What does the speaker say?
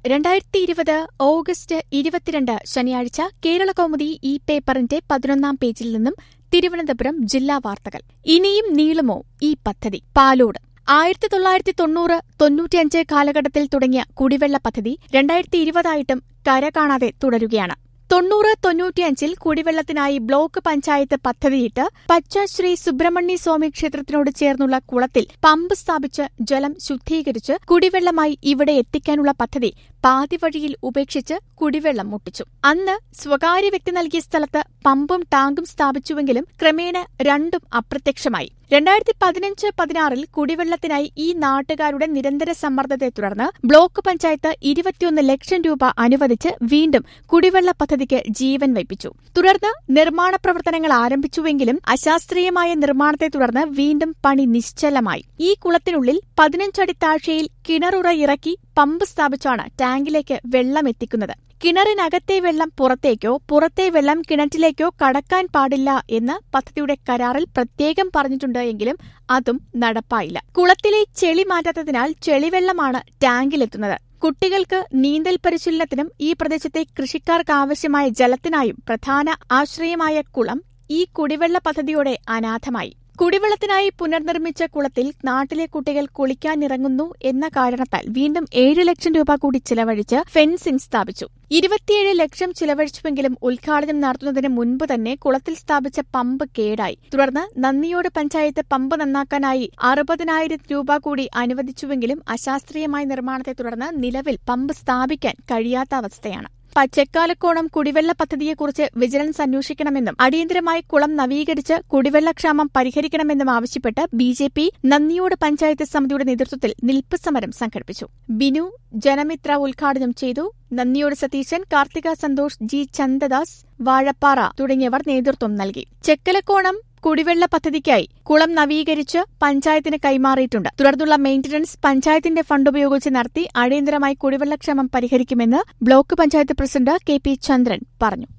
2020 August 22 ശനിയാഴ്ച കേരളകൗമുദി ഈ പേപ്പറിന്റെ 11-ാം പേജിൽ നിന്നും തിരുവനന്തപുരം ജില്ലാ വാർത്തകൾ. ഇനിയും നീളുമോ ഈ പദ്ധതി? പാലോട് 1990-95 കാലഘട്ടത്തിൽ തുടങ്ങിയ കുടിവെള്ള പദ്ധതി 2020 കരകാണാതെ തുടരുകയാണ്. 90-95 കുടിവെള്ളത്തിനായി ബ്ലോക്ക് പഞ്ചായത്ത് പദ്ധതിയിട്ട് പച്ച ശ്രീ സുബ്രഹ്മണ്യ സ്വാമി ക്ഷേത്രത്തിനോട് ചേർന്നുള്ള കുളത്തിൽ പമ്പ് സ്ഥാപിച്ച് ജലം ശുദ്ധീകരിച്ച് കുടിവെള്ളമായി ഇവിടെ എത്തിക്കാനുള്ള പദ്ധതി പാതിവഴിയിൽ ഉപേക്ഷിച്ച് കുടിവെള്ളം മുട്ടിച്ചു. അന്ന് സ്വകാര്യ വ്യക്തി നൽകിയ സ്ഥലത്ത് പമ്പും ടാങ്കും സ്ഥാപിച്ചുവെങ്കിലും ക്രമേണ രണ്ടും അപ്രത്യക്ഷമായി. 2015-16 കുടിവെള്ളത്തിനായി ഈ നാട്ടുകാരുടെ നിരന്തര സമ്മർദ്ദത്തെ തുടർന്ന് ബ്ലോക്ക് പഞ്ചായത്ത് 21 ലക്ഷം രൂപ അനുവദിച്ച് വീണ്ടും കുടിവെള്ള പദ്ധതിക്ക് ജീവൻ വയ്പ്പിച്ചു. തുടർന്ന് നിർമ്മാണ പ്രവർത്തനങ്ങൾ ആരംഭിച്ചുവെങ്കിലും അശാസ്ത്രീയമായ നിർമ്മാണത്തെ തുടർന്ന് വീണ്ടും പണി നിശ്ചലമായി. ഈ കുളത്തിനുള്ളിൽ 15 അടി താഴ്ചയിൽ കിണറുറ ഇറക്കി പമ്പ് സ്ഥാപിച്ചാണ് ടാങ്കിലേക്ക് വെള്ളം എത്തിക്കുന്നത്. കിണറിനകത്തെ വെള്ളം പുറത്തേക്കോ പുറത്തെ വെള്ളം കിണറ്റിലേക്കോ കടക്കാൻ പാടില്ല എന്ന് പദ്ധതിയുടെ കരാറിൽ പ്രത്യേകം പറഞ്ഞിട്ടുണ്ട് എങ്കിലും അതും നടപ്പായില്ല. കുളത്തിലെ ചെളി മാറ്റാത്തതിനാൽ ചെളിവെള്ളമാണ് ടാങ്കിലെത്തുന്നത്. കുട്ടികൾക്ക് നീന്തൽ പരിശീലനത്തിനും ഈ പ്രദേശത്തെ കൃഷിക്കാർക്ക് ആവശ്യമായ ജലത്തിനായും പ്രധാന ആശ്രയമായ കുളം ഈ കുടിവെള്ള പദ്ധതിയോടെ അനാഥമായി. കുടിവെള്ളത്തിനായി പുനർനിർമ്മിച്ച കുളത്തിൽ നാട്ടിലെ കുട്ടികൾ കുളിക്കാനിറങ്ങുന്നു എന്ന കാരണത്താൽ വീണ്ടും 7 ലക്ഷം രൂപ കൂടി ചിലവഴിച്ച് ഫെൻസിംഗ് സ്ഥാപിച്ചു. 27 ലക്ഷം ചിലവഴിച്ചുവെങ്കിലും ഉദ്ഘാടനം നടത്തുന്നതിന് മുൻപ് തന്നെ കുളത്തിൽ സ്ഥാപിച്ച പമ്പ് കേടായി. തുടർന്ന് നന്ദിയോട് പഞ്ചായത്ത് പമ്പ് നന്നാക്കാനായി 60,000 രൂപ കൂടി അനുവദിച്ചുവെങ്കിലും അശാസ്ത്രീയമായ നിർമ്മാണത്തെ തുടർന്ന് നിലവിൽ പമ്പ് സ്ഥാപിക്കാൻ കഴിയാത്ത അവസ്ഥയാണ്. പച്ചക്കാലക്കോണം കുടിവെള്ള പദ്ധതിയെക്കുറിച്ച് വിജിലൻസ് അന്വേഷിക്കണമെന്നും അടിയന്തരമായി കുളം നവീകരിച്ച് കുടിവെള്ളക്ഷാമം പരിഹരിക്കണമെന്നും ആവശ്യപ്പെട്ട് BJP നന്ദിയോട് പഞ്ചായത്ത് സമിതിയുടെ നേതൃത്വത്തിൽ നിൽപ്പ് സമരം സംഘടിപ്പിച്ചു. ബിനു ജനമിത്ര ഉദ്ഘാടനം ചെയ്തു. നന്ദിയോട് സതീശൻ, കാർത്തിക സന്തോഷ്, G ചന്ദദാസ്, വാഴപ്പാറ തുടങ്ങിയവർ നേതൃത്വം നൽകി. ചെക്കലക്കോണം കുടിവെള്ള പദ്ധതിക്കായി കുളം നവീകരിച്ച് പഞ്ചായത്തിന് കൈമാറിയിട്ടുണ്ട്. തുടർന്നുള്ള മെയിന്റനൻസ് പഞ്ചായത്തിന്റെ ഫണ്ട് ഉപയോഗിച്ച് നടത്തി അടിയന്തരമായി കുടിവെള്ളക്ഷാമം പരിഹരിക്കുമെന്ന് block panchayat president KP Chandran പറഞ്ഞു.